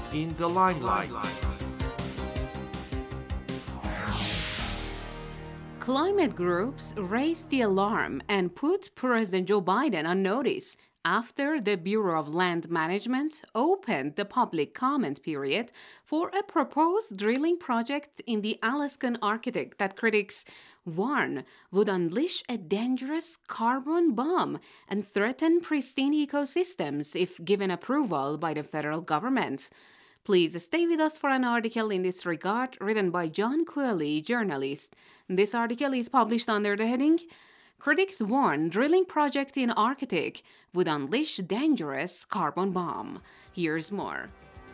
in the limelight. Climate groups raised the alarm and put President Joe Biden on notice after the Bureau of Land Management opened the public comment period for a proposed drilling project in the Alaskan Arctic that critics warn would unleash a dangerous carbon bomb and threaten pristine ecosystems if given approval by the federal government. Please stay with us for an article in this regard written by John Cooley, journalist. This article is published under the heading Critics Warn Drilling Project in Arctic Would Unleash Dangerous Carbon Bomb. Here's more.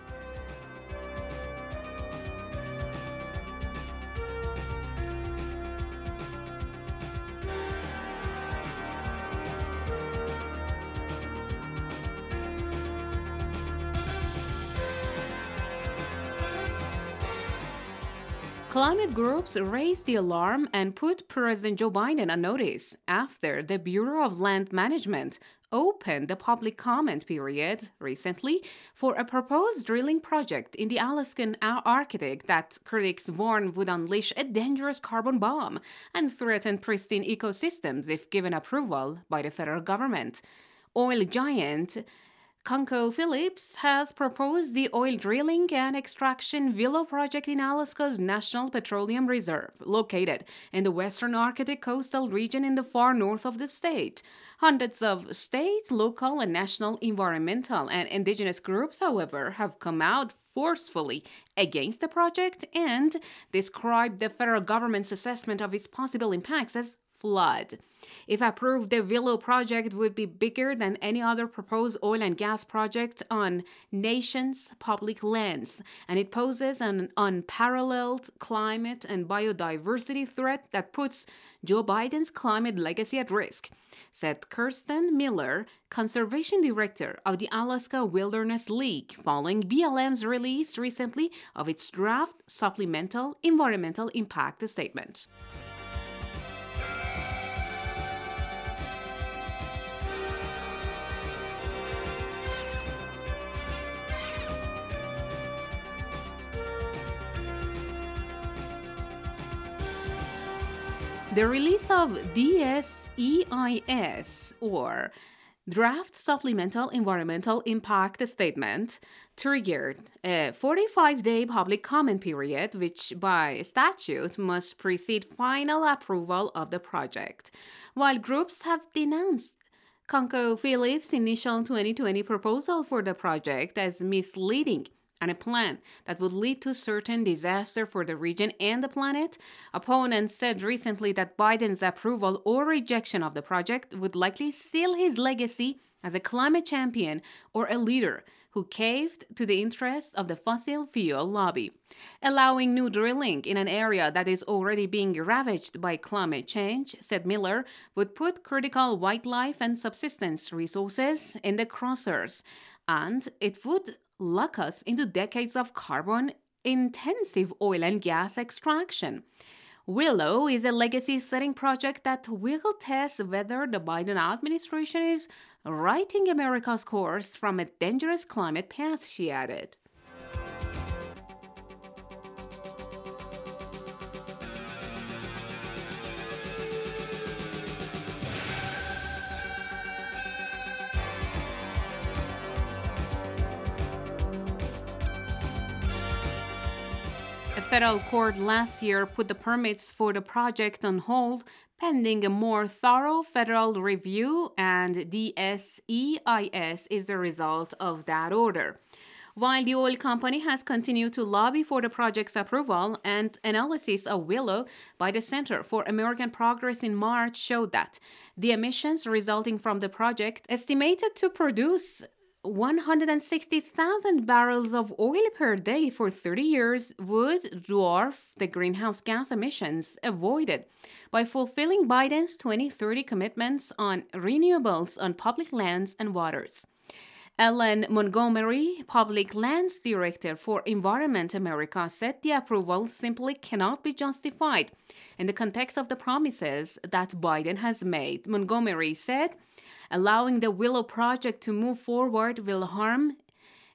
Climate groups raised the alarm and put President Joe Biden on notice after the Bureau of Land Management opened the public comment period recently for a proposed drilling project in the Alaskan Arctic that critics warn would unleash a dangerous carbon bomb and threaten pristine ecosystems if given approval by the federal government. Oil giant ConocoPhillips has proposed the oil drilling and extraction Willow project in Alaska's National Petroleum Reserve, located in the western Arctic coastal region in the far north of the state. Hundreds of state, local, and national environmental and indigenous groups, however, have come out forcefully against the project and described the federal government's assessment of its possible impacts as flood. If approved, the Willow project would be bigger than any other proposed oil and gas project on nation's public lands, and it poses an unparalleled climate and biodiversity threat that puts Joe Biden's climate legacy at risk, said Kirsten Miller, conservation director of the Alaska Wilderness League, following BLM's release recently of its draft supplemental environmental impact statement. The release of DSEIS, or Draft Supplemental Environmental Impact Statement, triggered a 45-day public comment period, which by statute must precede final approval of the project. While groups have denounced ConocoPhillips' initial 2020 proposal for the project as misleading and a plan that would lead to certain disaster for the region and the planet, opponents said recently that Biden's approval or rejection of the project would likely seal his legacy as a climate champion or a leader who caved to the interests of the fossil fuel lobby. Allowing new drilling in an area that is already being ravaged by climate change, said Miller, would put critical wildlife and subsistence resources in the crosshairs, and it would lock us into decades of carbon-intensive oil and gas extraction. Willow is a legacy-setting project that will test whether the Biden administration is righting America's course from a dangerous climate path, she added. A federal court last year put the permits for the project on hold pending a more thorough federal review, and DSEIS is the result of that order. While the oil company has continued to lobby for the project's approval, and analysis of Willow by the Center for American Progress in March showed that the emissions resulting from the project, estimated to produce 160,000 barrels of oil per day for 30 years, would dwarf the greenhouse gas emissions avoided by fulfilling Biden's 2030 commitments on renewables on public lands and waters. Ellen Montgomery, Public Lands Director for Environment America, said the approval simply cannot be justified in the context of the promises that Biden has made. Montgomery said, allowing the Willow project to move forward will harm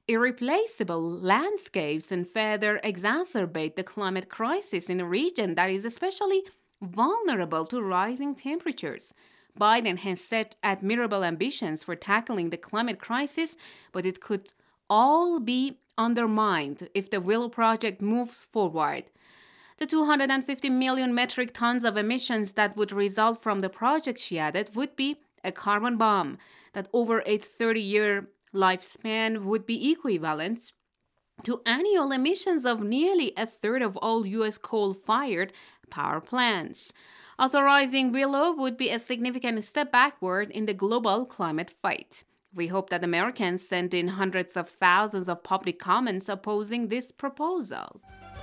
irreplaceable landscapes and further exacerbate the climate crisis in a region that is especially vulnerable to rising temperatures. Biden has set admirable ambitions for tackling the climate crisis, but it could all be undermined if the Willow Project moves forward. The 250 million metric tons of emissions that would result from the project, she added, would be a carbon bomb that over a 30-year lifespan would be equivalent to annual emissions of nearly a third of all U.S. coal-fired power plants. Authorizing Willow would be a significant step backward in the global climate fight. We hope that Americans send in hundreds of thousands of public comments opposing this proposal.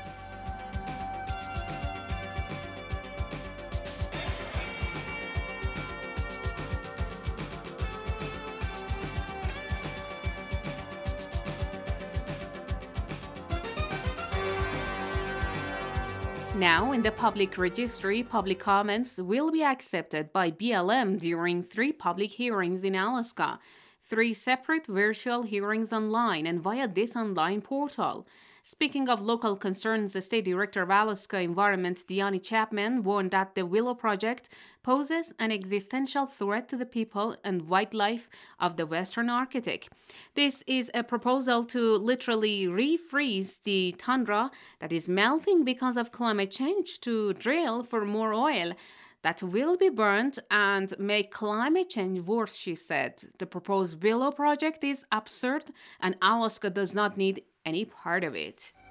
Now, in the public registry, public comments will be accepted by BLM during 3 public hearings in Alaska, 3 separate virtual hearings online and via this online portal. Speaking of local concerns, the State Director of Alaska Environment, Deanne Chapman, warned that the Willow Project poses an existential threat to the people and wildlife of the Western Arctic. This is a proposal to literally refreeze the tundra that is melting because of climate change to drill for more oil that will be burned and make climate change worse, she said. The proposed Willow Project is absurd and Alaska does not need any part of it.